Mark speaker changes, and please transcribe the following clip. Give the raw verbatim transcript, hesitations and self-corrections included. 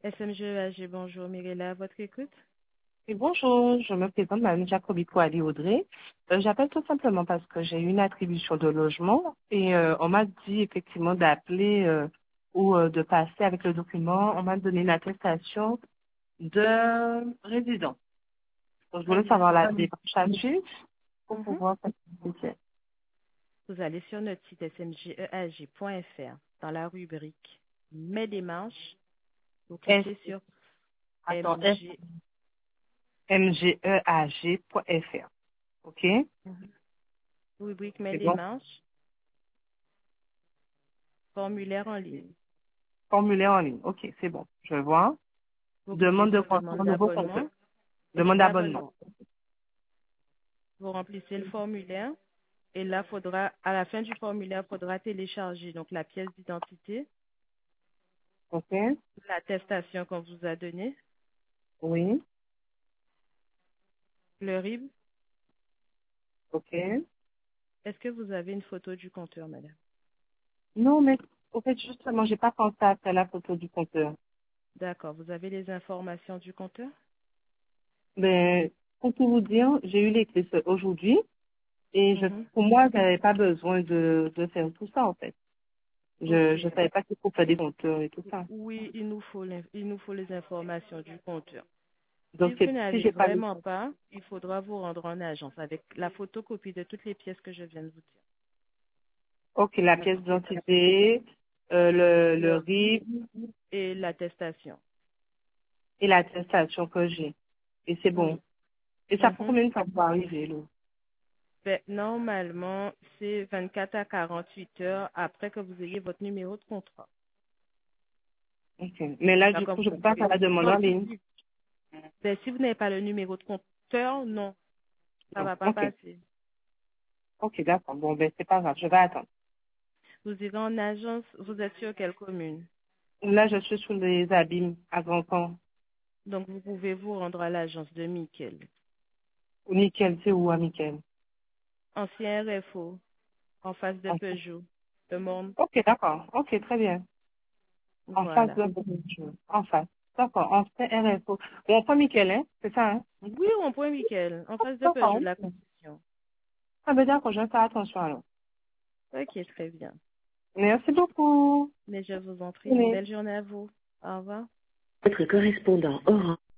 Speaker 1: S M G E A G, bonjour. Mirella, à votre écoute.
Speaker 2: Oui, bonjour, je me présente, Mme Jacobi Kouali Audrey. Euh, J'appelle tout simplement parce que j'ai eu une attribution de logement et euh, on m'a dit effectivement d'appeler euh, ou euh, de passer avec le document. On m'a donné une attestation de résident. Donc, je voulais savoir la démarche à suivre pour
Speaker 1: Mhm.
Speaker 2: pouvoir participer.
Speaker 1: Vous allez sur notre site S M G E A G point F R. Dans la rubrique Mes démarches, vous
Speaker 2: S,
Speaker 1: cliquez sur
Speaker 2: attends, S,
Speaker 1: M G.
Speaker 2: M G E A G point F R. OK?
Speaker 1: Mhm. Rubrique Mes
Speaker 2: C'est bon.
Speaker 1: démarches, formulaire en ligne.
Speaker 2: Formulaire en ligne. OK, c'est bon. Je vois.
Speaker 1: Vous cliquez
Speaker 2: Demande de
Speaker 1: sur
Speaker 2: compte,
Speaker 1: Demande
Speaker 2: nouveau compte.
Speaker 1: d'abonnement.
Speaker 2: Demande d'abonnement.
Speaker 1: D'abonnement. Vous remplissez le formulaire et là, faudra, à la fin du formulaire, il faudra télécharger donc la pièce d'identité,
Speaker 2: OK?
Speaker 1: l'attestation qu'on vous a donnée,
Speaker 2: Oui.
Speaker 1: le R I B.
Speaker 2: OK.
Speaker 1: Est-ce que vous avez une photo du compteur, madame?
Speaker 2: Non, mais au fait, justement, j'ai pas pensé à faire la photo du compteur.
Speaker 1: D'accord. Vous avez les informations du compteur?
Speaker 2: Mais pour tout vous dire, j'ai eu les clés ce- aujourd'hui et je,
Speaker 1: Mhm.
Speaker 2: pour moi, j'avais pas besoin de, de faire tout ça, en fait. Je
Speaker 1: Ok.
Speaker 2: je savais pas qu'il faut faire des compteurs et tout ça.
Speaker 1: Oui, il nous faut l'in- il nous faut les informations du compteur. Si
Speaker 2: Donc,
Speaker 1: vous
Speaker 2: c'est- si
Speaker 1: n'avez
Speaker 2: j'ai pas les...
Speaker 1: vraiment pas, il faudra vous rendre en agence avec la photocopie de toutes les pièces que je viens de vous dire.
Speaker 2: Ok, la pièce d'identité, euh, le, le
Speaker 1: Le
Speaker 2: R I B
Speaker 1: et l'attestation.
Speaker 2: et l'attestation que j'ai. Et c'est bon.
Speaker 1: Oui.
Speaker 2: Et ça prend
Speaker 1: Mhm.
Speaker 2: combien de temps pour arriver, là?
Speaker 1: Ben, normalement, c'est vingt-quatre à quarante-huit heures après que vous ayez votre numéro de contrat.
Speaker 2: Ok. Mais là, du
Speaker 1: D'accord,
Speaker 2: coup,
Speaker 1: vous
Speaker 2: je peux pas faire
Speaker 1: pouvez.
Speaker 2: la demande en
Speaker 1: Non,
Speaker 2: ligne.
Speaker 1: ben, si vous n'avez pas le numéro de compteur, non, ça
Speaker 2: Non.
Speaker 1: va pas
Speaker 2: Ok.
Speaker 1: passer.
Speaker 2: Ok, d'accord. Bon, ben, c'est pas grave. Je vais attendre.
Speaker 1: Vous irez en agence, vous êtes sur quelle commune?
Speaker 2: Là, je suis sous les abîmes à grand camp.
Speaker 1: Donc, vous pouvez vous rendre à l'agence de Mickel.
Speaker 2: Nickel, c'est où, à Nickel?
Speaker 1: Ancien R F O, en face de
Speaker 2: En-
Speaker 1: Peugeot, de Morne.
Speaker 2: Ok, d'accord. Ok, très bien. En face
Speaker 1: Voilà.
Speaker 2: de... En face. D'accord. En fait, R F O. Bon, on prend Nickel, hein? C'est ça, hein?
Speaker 1: Oui, on point Mickel, en face de Peugeot,
Speaker 2: D'accord.
Speaker 1: de la concession.
Speaker 2: Ah, ben, d'accord. Je vais faire attention, alors.
Speaker 1: Ok, très bien.
Speaker 2: Merci beaucoup.
Speaker 1: Mais je vous en prie, une
Speaker 2: Venez.
Speaker 1: belle journée à vous. Au revoir.
Speaker 3: Votre correspondant Orange.